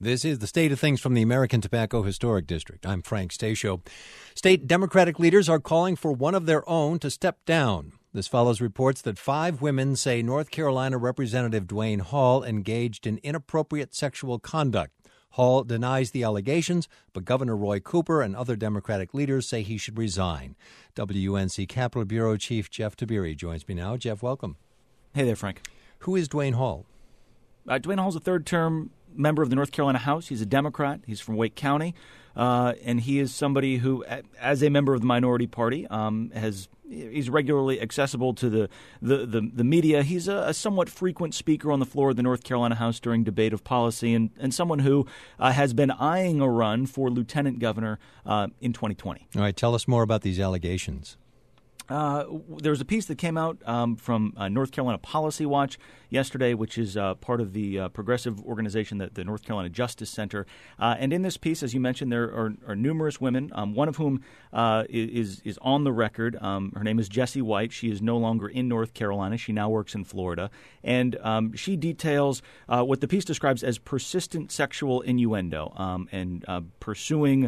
This is the state of things from the American Tobacco Historic District. I'm Frank Stasio. State Democratic leaders are calling for one of their own to step down. This follows reports that 5 women say North Carolina Representative Dwayne Hall engaged in inappropriate sexual conduct. Hall denies the allegations, but Governor Roy Cooper and other Democratic leaders say he should resign. WUNC Capitol Bureau Chief Jeff Tiberi joins me now. Jeff, welcome. Hey there, Frank. Who is Dwayne Hall? Dwayne Hall's a third-term member of the North Carolina House. He's a Democrat. He's from Wake County, and he is somebody who, as a member of the minority party, he's regularly accessible to the media. He's a somewhat frequent speaker on the floor of the North Carolina House during debate of policy, and someone who has been eyeing a run for lieutenant governor in 2020. All right, tell us more about these allegations. There was a piece that came out from North Carolina Policy Watch yesterday, which is part of the progressive organization, the North Carolina Justice Center. And in this piece, as you mentioned, there are numerous women, one of whom is on the record. Her name is Jessie White. She is no longer in North Carolina. She now works in Florida. And she details what the piece describes as persistent sexual innuendo and pursuing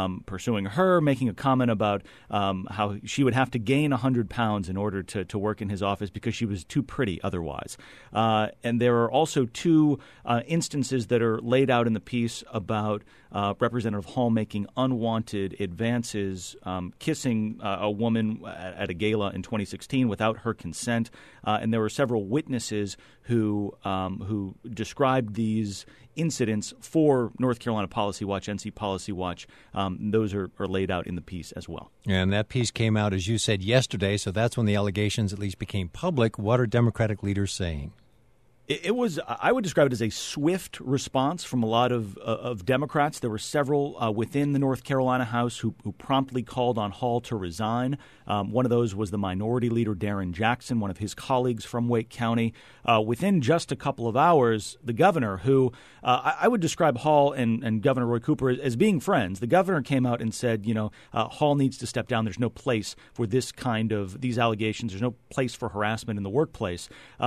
her, making a comment about how she would have to gain 100 pounds in order to work in his office because she was too pretty otherwise. And there are also 2 instances that are laid out in the piece about Representative Hall making unwanted advances, kissing a woman at a gala in 2016 without her consent. And there were several witnesses who described these incidents for North Carolina Policy Watch, NC Policy Watch. Those are laid out in the piece as well. And that piece came out, as you said, yesterday, so that's when the allegations at least became public. What are Democratic leaders saying? It was, I would describe it as a swift response from a lot of Democrats. There were several within the North Carolina House who promptly called on Hall to resign. One of those was the minority leader, Darren Jackson, one of his colleagues from Wake County. Within just a couple of hours, the governor, who I would describe Hall and Governor Roy Cooper as being friends, the governor came out and said, Hall needs to step down. There's no place for these allegations. There's no place for harassment in the workplace.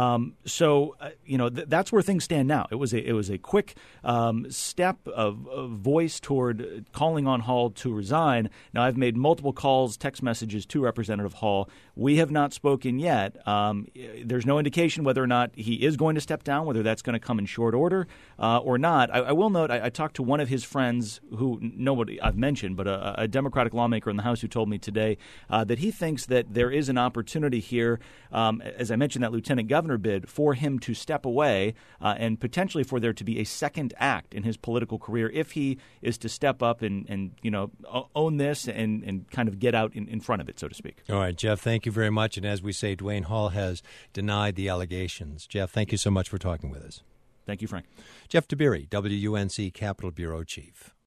That's where things stand now. It was a quick step of voice toward calling on Hall to resign. Now, I've made multiple calls, text messages to Representative Hall. We have not spoken yet. There's no indication whether or not he is going to step down, whether that's going to come in short order or not. I will note I talked to one of his friends who nobody I've mentioned, but a Democratic lawmaker in the House who told me today that he thinks that there is an opportunity here, as I mentioned, that lieutenant governor bid, for him to step away and potentially for there to be a second act in his political career if he is to step up and own this and kind of get out in front of it, so to speak. All right, Jeff, thank you very much. And as we say, Dwayne Hall has denied the allegations. Jeff, thank you so much for talking with us. Thank you, Frank. Jeff Tiberi, WUNC Capitol Bureau Chief.